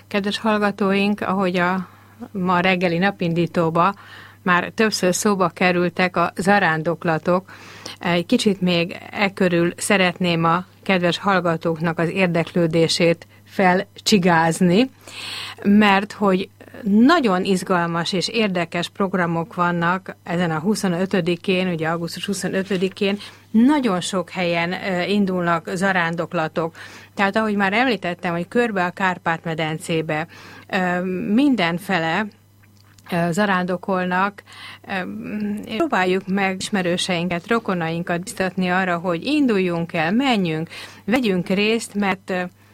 Kedves hallgatóink, ahogy a ma reggeli napindítóba már többször szóba kerültek a zarándoklatok, egy kicsit még körül szeretném a kedves hallgatóknak az érdeklődését felcsigázni, mert hogy nagyon izgalmas és érdekes programok vannak ezen a 25-én, ugye augusztus 25-én, nagyon sok helyen indulnak zarándoklatok. Tehát ahogy már említettem, hogy körbe a Kárpát-medencébe mindenfele zarándokolnak, próbáljuk meg ismerőseinket, rokonainkat biztatni arra, hogy induljunk el, menjünk, vegyünk részt, mert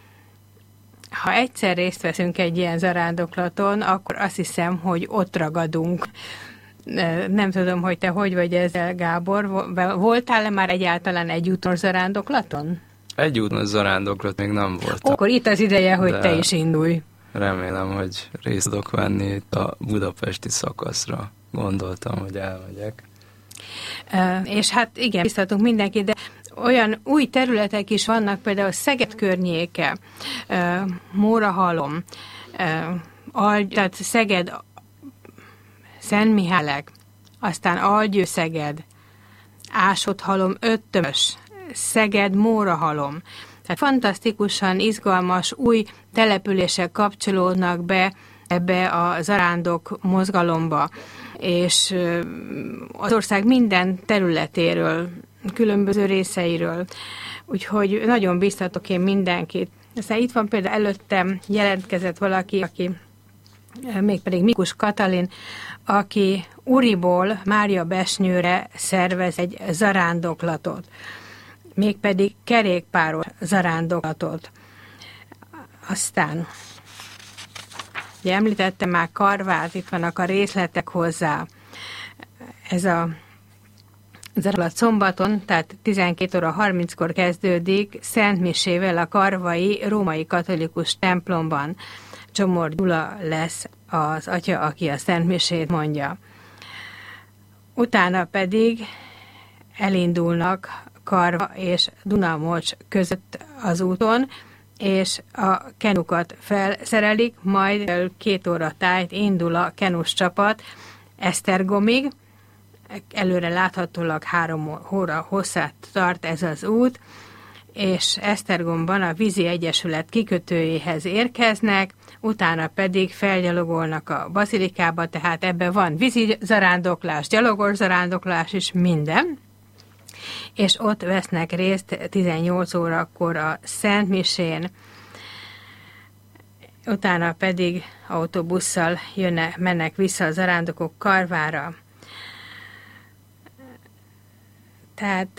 ha egyszer részt veszünk egy ilyen zarándoklaton, akkor azt hiszem, hogy ott ragadunk. Nem tudom, hogy te hogy vagy ezzel, Gábor. Voltál-e már egyáltalán egyúttos zarándoklaton? Egyúttos zarándoklat még nem voltam. Akkor itt az ideje, hogy te is indulj. Remélem, hogy részt tudok venni itt a budapesti szakaszra. Gondoltam, hogy elmegyek. És hát igen, biztatunk mindenkit, de olyan új területek is vannak, például Szeged környéke, Mórahalom, tehát Szeged, Szentmihálek, aztán Algyő-Szeged, Ásott-Halom, Öttömös, Szeged, Mórahalom. Tehát fantasztikusan izgalmas új települések kapcsolódnak be ebbe a zarándok mozgalomba, és az ország minden területéről, különböző részeiről. Úgyhogy nagyon biztatok én mindenkit. Aztán itt van például előttem jelentkezett valaki, aki mégpedig Mikus Katalin, aki Uriból Máriabesnyőre szervez egy zarándoklatot. Mégpedig kerékpáros zarándoklatot. Aztán ugye említettem már Karvát, itt vannak a részletek hozzá. Ez a zarándoklatot szombaton, tehát 12 óra 30-kor kezdődik szentmisével a karvai római katolikus templomban. Csomor Gyula lesz az atya, aki a szentmisét mondja. Utána pedig elindulnak Karva és Dunamocs között az úton, és a kenukat felszerelik, majd 2 óra tájt indul a kenus csapat Esztergomig. Előre láthatólag 3 óra hosszát tart ez az út, és Esztergomban a Vízi Egyesület kikötőjéhez érkeznek, utána pedig felgyalogolnak a bazilikába, tehát ebben van vízi zarándoklás, gyalogos zarándoklás is, minden. És ott vesznek részt 18 órakor a Szentmisén, utána pedig autóbusszal mennek vissza a zarándokok Karvára. Tehát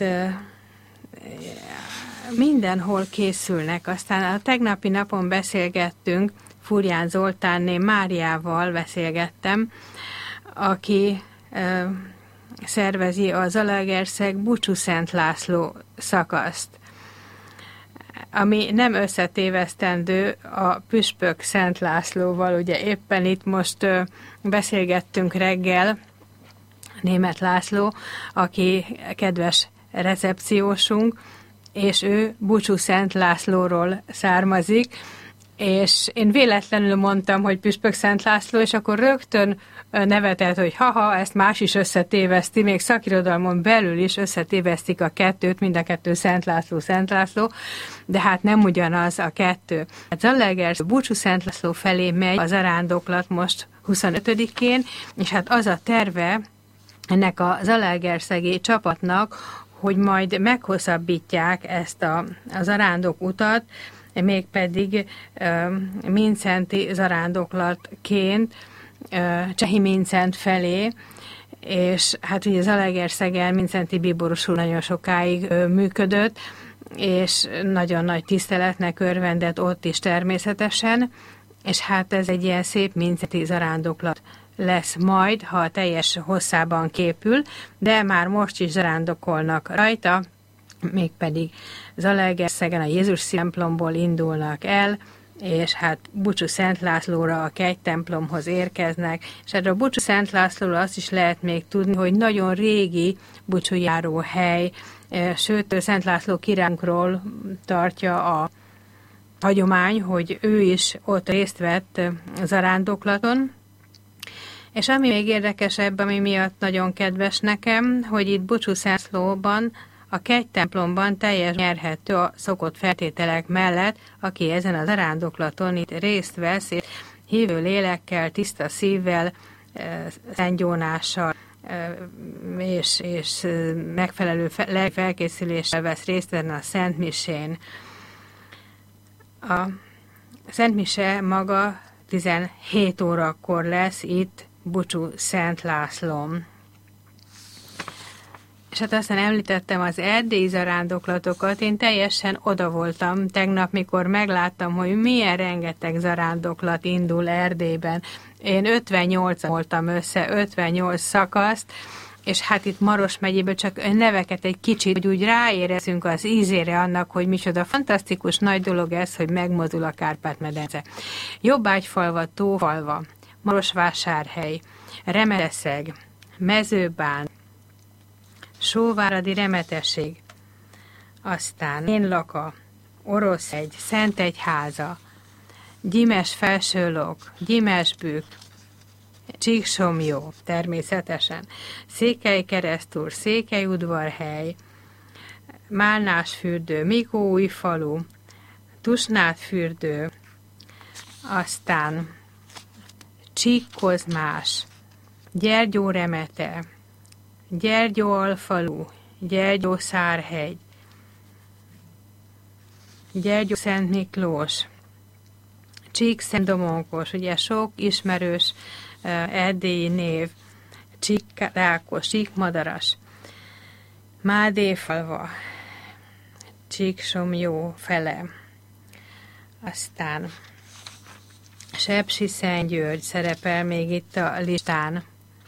mindenhol készülnek. Aztán a tegnapi napon beszélgettünk, Furján Zoltánné Máriával beszélgettem, aki szervezi a Zalaegerszeg Búcsú-Szent László szakaszt, ami nem összetévesztendő a püspök Szent Lászlóval. Ugye éppen itt most beszélgettünk reggel, Németh László, aki kedves recepciósunk, és ő Búcsú-Szent Lászlóról származik, és én véletlenül mondtam, hogy püspök Szent László, és akkor rögtön nevetett, hogy ezt más is összetéveszti, még szakirodalmon belül is összetévesztik a kettőt, mind a kettő Szent László, de hát nem ugyanaz a kettő. A Zalaegerszeg Búcsú-Szent László felé megy a zarándoklat most 25-én, és hát az a terve ennek a zalaegerszegi csapatnak, hogy majd meghosszabbítják ezt a zarándok utat, mégpedig Mindszenty zarándoklatként Csehi Mindszenty felé, és hát ugye Zalaegerszegen Mindszenty bíboros úr nagyon sokáig működött, és nagyon nagy tiszteletnek örvendett ott is természetesen, és hát ez egy ilyen szép Mindszenty zarándoklat lesz majd, ha a teljes hosszában képül, de már most is zarándokolnak rajta, mégpedig Zalaegerszegen a Jézus templomból indulnak el, és hát Búcsú-Szent Lászlóra a kegytemplomhoz érkeznek, és erről a Búcsú-Szent Lászlóra azt is lehet még tudni, hogy nagyon régi búcsújáró hely, sőt, Szent László királyunkról tartja hagyomány, hogy ő is ott részt vett zarándoklaton, és ami még érdekesebb, ami miatt nagyon kedves nekem, hogy itt Bucsúszánszlóban a kegytemplomban teljes nyerhető a szokott feltételek mellett, aki ezen a zarándoklaton itt részt vesz, és hívő lélekkel, tiszta szívvel, szentgyónással és megfelelő felkészüléssel vesz részt ezen a Szent Misén. A Szent Mise maga 17 órakor lesz itt Bucsúszent Lászlón. És hát aztán említettem az erdélyi zarándoklatokat, én teljesen oda voltam tegnap, mikor megláttam, hogy milyen rengeteg zarándoklat indul Erdélyben. Én 58 voltam össze, 58 szakaszt, és hát itt Maros megyéből csak neveket egy kicsit, hogy úgy ráérezzünk az ízére annak, hogy micsoda fantasztikus nagy dolog ez, hogy megmozdul a Kárpát-medence. Jobbágyfalva, Tófalva, Marosvásárhely, Remedeszeg, Mezőbán, Sóváradi Remetesség, aztán Énlaka, Oroszegy, Szentegyháza, Gyimes Felsőlok, Gyimesbük, Csíksomlyó, természetesen, Székelykeresztúr, Székelyudvarhely, Málnásfürdő, Mikóújfalu, Tusnádfürdő, aztán Csíkkozmás, Gyergyóremete, Gyergyóalfalu, Gyergyószárhegy, Gyergyószent Miklós, Csíkszentdomonkos, ugye sok ismerős erdélyi név, Csíkrákos, Csíkmadaras, Mádéfalva, Csíksomlyó fele, aztán Sepsiszentgyörgy szerepel még itt a listán,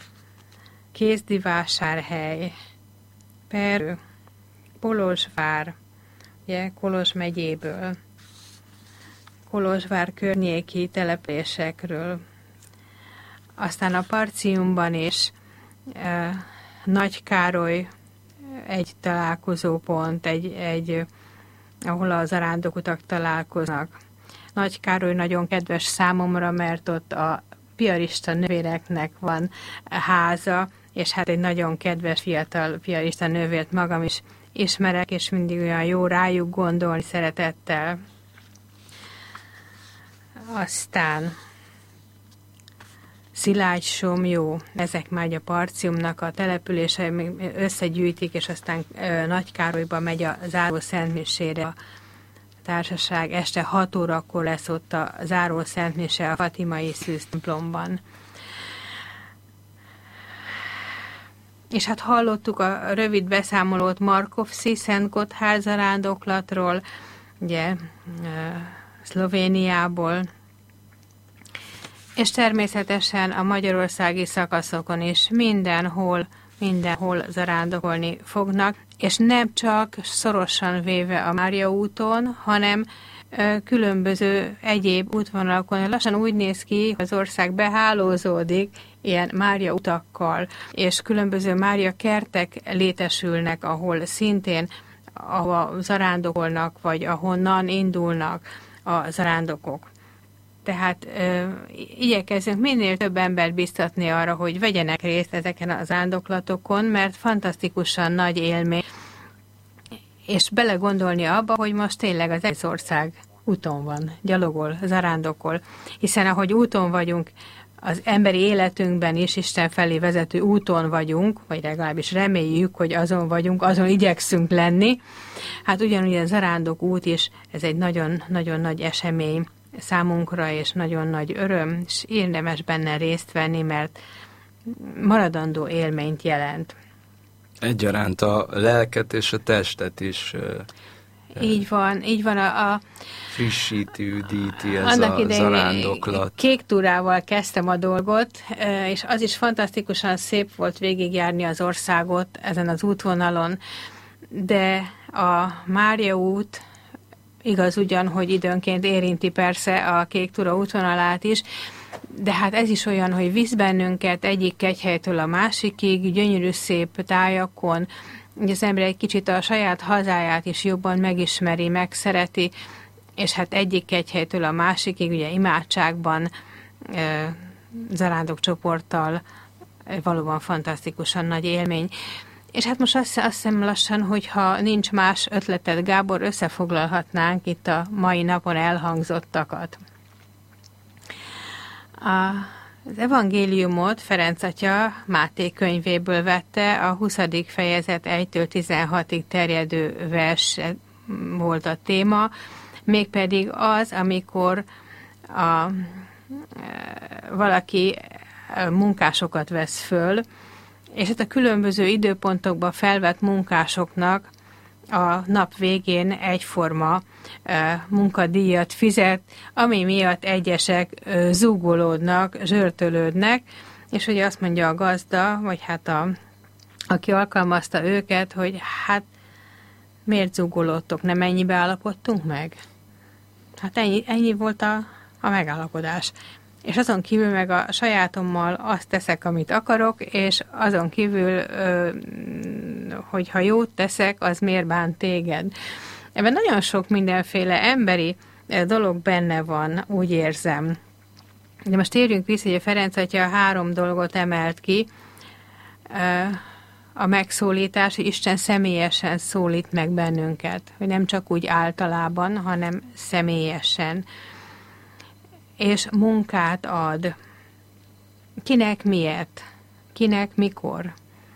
Kézdivásárhely, Perő, Kolozsvár, ugye Kolozs megyéből, Kolozsvár környéki településekről, aztán a Parciumban is Nagykároly egy találkozópont, ahol a zarándokutak találkoznak. Nagykároly nagyon kedves számomra, mert ott a piarista nővéreknek van háza, és hát egy nagyon kedves fiatal piarista nővért magam is ismerek, és mindig olyan jó rájuk gondolni szeretettel. Aztán Szilágysomlyó, ezek már a Parciumnak a települése, összegyűjtik, és aztán Nagykárolyba megy a záró szentmisére a társaság. Este 6 órakor lesz ott a záró szentmise a Fatimai Szűz templomban. És hát hallottuk a rövid beszámolót Markovci Szent Gotthárd zarándoklatról, ugye Szlovéniából, és természetesen a magyarországi szakaszokon is mindenhol zarándokolni fognak, és nem csak szorosan véve a Mária úton, hanem különböző egyéb útvonalakon. Lassan úgy néz ki, hogy az ország behálózódik ilyen Mária utakkal, és különböző Mária kertek létesülnek, ahol szintén ahova zarándokolnak, vagy ahonnan indulnak a zarándokok. Tehát igyekezzünk minél több embert biztatni arra, hogy vegyenek részt ezeken a zarándoklatokon, mert fantasztikusan nagy élmény, és belegondolni abba, hogy most tényleg az egész ország úton van, gyalogol, zarándokol, hiszen ahogy úton vagyunk, az emberi életünkben is Isten felé vezető úton vagyunk, vagy legalábbis reméljük, hogy azon vagyunk, azon igyekszünk lenni. Hát ugyanúgy a zarándok út is, ez egy nagyon-nagyon nagy esemény számunkra, és nagyon nagy öröm, és érdemes benne részt venni, mert maradandó élményt jelent. Egyaránt a lelket és a testet is így van a frissíti, üdíti ez a zarándoklat. Kék túrával kezdtem a dolgot, és az is fantasztikusan szép volt végigjárni az országot ezen az útvonalon, de a Mária út igaz ugyan, hogy időnként érinti persze a Kék túra útvonalát is, de hát ez is olyan, hogy visz bennünket egyik kegyhelytől a másikig, gyönyörű szép tájakon, hogy az ember egy kicsit a saját hazáját is jobban megismeri, megszereti, és hát egyik kegyhelytől a másikig, ugye imádságban, zarándok csoporttal valóban fantasztikusan nagy élmény. És hát most azt hiszem lassan, hogyha nincs más ötleted, Gábor, összefoglalhatnánk itt a mai napon elhangzottakat. Az evangéliumot Ferenc atya Máté könyvéből vette, a 20. fejezet 1-től 16-ig terjedő vers volt a téma, mégpedig az, amikor valaki munkásokat vesz föl, és hát a különböző időpontokban felvett munkásoknak a nap végén egyforma munkadíjat fizet, ami miatt egyesek zúgolódnak, zsörtölődnek, és ugye azt mondja a gazda, vagy hát aki alkalmazta őket, hogy hát miért zúgolódtok, nem ennyibe állapodtunk meg? Hát ennyi volt a megállapodás. És azon kívül meg a sajátommal azt teszek, amit akarok, és azon kívül, hogyha jót teszek, az miért bánt téged. Ebben nagyon sok mindenféle emberi dolog benne van, úgy érzem. De most térjünk vissza, hogy a Ferenc atya 3 dolgot emelt ki. A megszólítás, hogy Isten személyesen szólít meg bennünket, hogy nem csak úgy általában, hanem személyesen. És munkát ad. Kinek miért? Kinek mikor?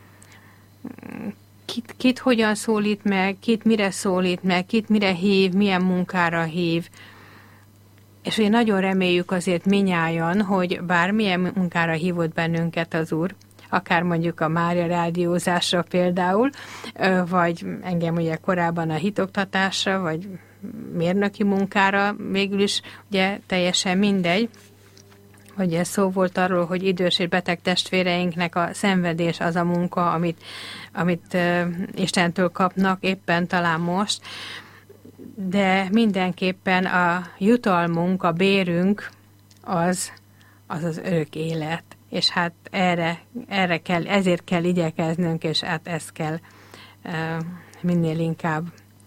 Kit hogyan szólít meg, kit mire szólít meg, kit mire hív, milyen munkára hív. És ugye nagyon reméljük azért minnyájan, hogy bármilyen munkára hívott bennünket az Úr, akár mondjuk a Mária rádiózásra például, vagy engem ugye korábban a hitoktatásra, vagy mérnöki munkára, végül is ugye teljesen mindegy. Ugye szó volt arról, hogy idős és beteg testvéreinknek a szenvedés az a munka, amit Istentől kapnak éppen talán most, de mindenképpen a jutalmunk, a bérünk az örök élet. És hát ezért kell igyekeznünk, és hát ezt kell minél inkább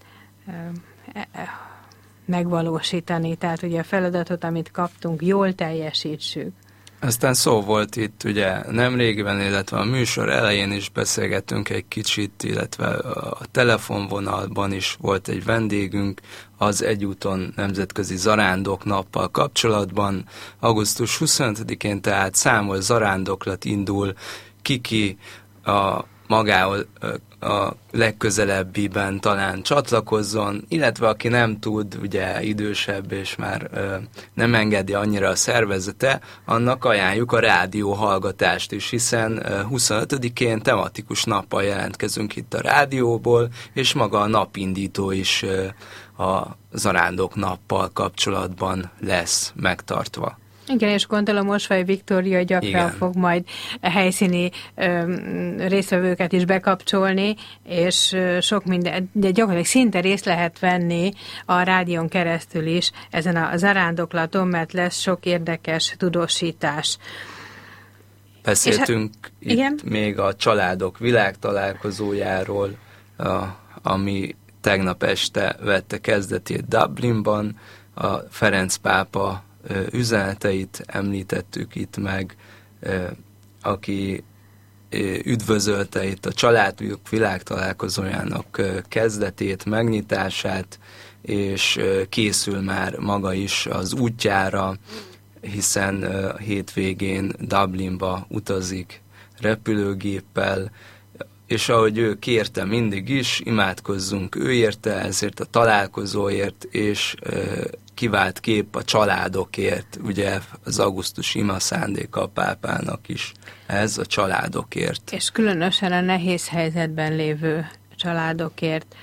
megvalósítani. Tehát ugye a feladatot, amit kaptunk, jól teljesítsük. Aztán szó volt itt ugye nemrégiben, illetve a műsor elején is beszélgettünk egy kicsit, illetve a telefonvonalban is volt egy vendégünk az Egyúton Nemzetközi Zarándok Nappal kapcsolatban. Augusztus 25-én tehát számos zarándoklat indul, kiki magához a legközelebbiben talán csatlakozzon, illetve aki nem tud, ugye idősebb és már nem engedi annyira a szervezete, annak ajánljuk a rádióhallgatást is, hiszen 25-én tematikus nappal jelentkezünk itt a rádióból, és maga a napindító is a Zarándok Nappal kapcsolatban lesz megtartva. Igen, és gondolom Osvay Viktória gyakran fog majd helyszíni résztvevőket is bekapcsolni, és sok minden, de gyakorlatilag szinte részt lehet venni a rádión keresztül is ezen a zarándoklaton, mert lesz sok érdekes tudósítás. Beszéltünk itt még a családok világtalálkozójáról, ami tegnap este vette kezdetét Dublinban, a Ferenc pápa üzeneteit említettük itt meg, aki üdvözölte itt a családok világtalálkozójának kezdetét, megnyitását, és készül már maga is az útjára, hiszen hétvégén Dublinba utazik repülőgéppel, és ahogy ő kérte mindig is, imádkozzunk ő érte, ezért a találkozóért, és kivált kép a családokért, ugye az augusztus ima szándéka a pápának is, ez a családokért. És különösen a nehéz helyzetben lévő családokért.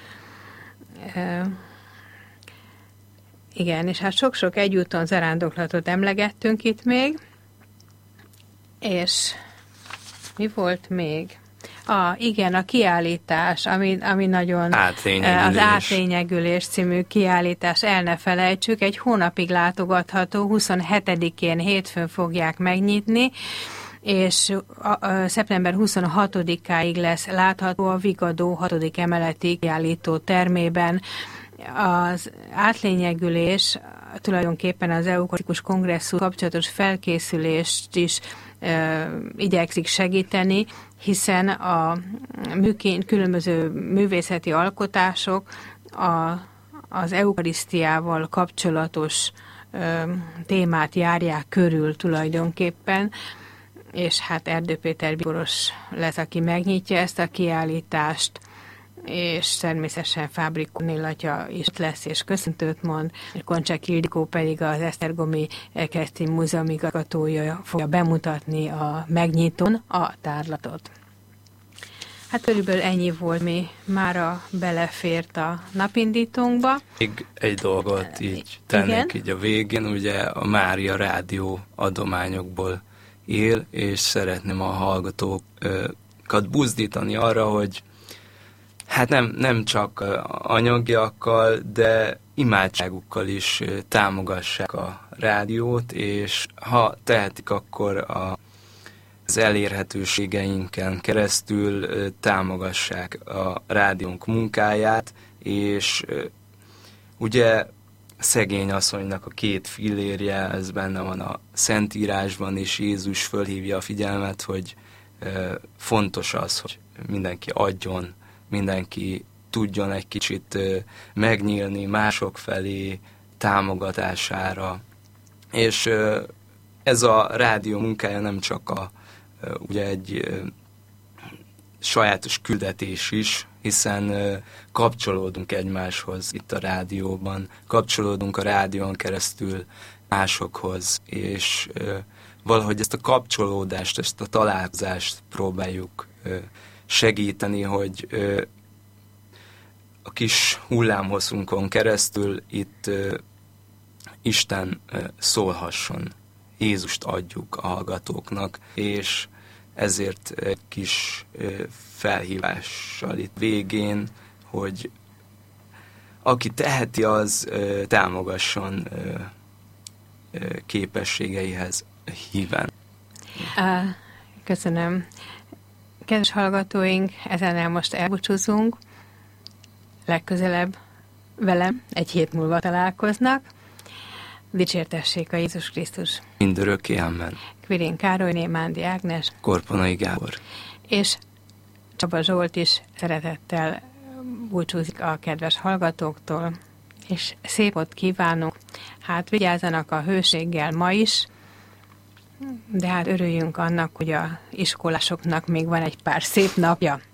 Igen, és hát sok-sok egyúton zarándoklatot emlegettünk itt még, és mi volt még? Igen, a kiállítás, ami nagyon az Átlényegülés című kiállítás, el ne felejtsük, egy hónapig látogatható, 27-én hétfőn fogják megnyitni, és szeptember 26-áig lesz látható a Vigadó 6. emeleti kiállító termében. Az átlényegülés tulajdonképpen az eukarisztikus kongresszus kapcsolatos felkészülést is igyekszik segíteni, hiszen a különböző művészeti alkotások az eukarisztiával kapcsolatos témát járják körül tulajdonképpen, és hát Erdő Péter bíboros lesz, aki megnyitja ezt a kiállítást, és természetesen Fábri Kornél atya is lesz, és köszöntőt mond. Koncsák Ildikó pedig az Esztergomi Keresztény Múzeum igazgatója fogja bemutatni a megnyitón a tárlatot. Hát körülbelül ennyi volt, mi mára belefért a napindítónkba. Még egy dolgot így tennék így a végén, ugye a Mária Rádió adományokból él, és szeretném a hallgatókat buzdítani arra, hogy hát nem csak anyagiakkal, de imádságukkal is támogassák a rádiót, és ha tehetik, akkor az elérhetőségeinken keresztül támogassák a rádiónk munkáját, és ugye szegény asszonynak a 2 fillérje, ez benne van a Szentírásban, és Jézus fölhívja a figyelmet, hogy fontos az, hogy mindenki adjon, mindenki tudjon egy kicsit megnyílni mások felé támogatására. És ez a rádió munkája nem csak ugye egy sajátos küldetés is, hiszen kapcsolódunk egymáshoz itt a rádióban, kapcsolódunk a rádión keresztül másokhoz, és valahogy ezt a kapcsolódást, ezt a találkozást próbáljuk segíteni, hogy a kis hullámhosszunkon keresztül itt Isten szólhasson. Jézust adjuk a hallgatóknak, és ezért egy kis felhívással itt végén, hogy aki teheti, az támogasson képességeihez híven. Köszönöm. Kedves hallgatóink, ezennel most elbúcsúzunk. Legközelebb velem egy hét múlva találkoznak. Dicsértessék a Jézus Krisztus. Mindörökké, amen. Kvirén Károlyné, Mándi Ágnes, Korponai Gábor. És Csaba Zsolt is szeretettel búcsúzik a kedves hallgatóktól, és szép ott kívánunk. Hát vigyázzanak a hőséggel ma is, de hát örüljünk annak, hogy a iskolásoknak még van egy pár szép napja.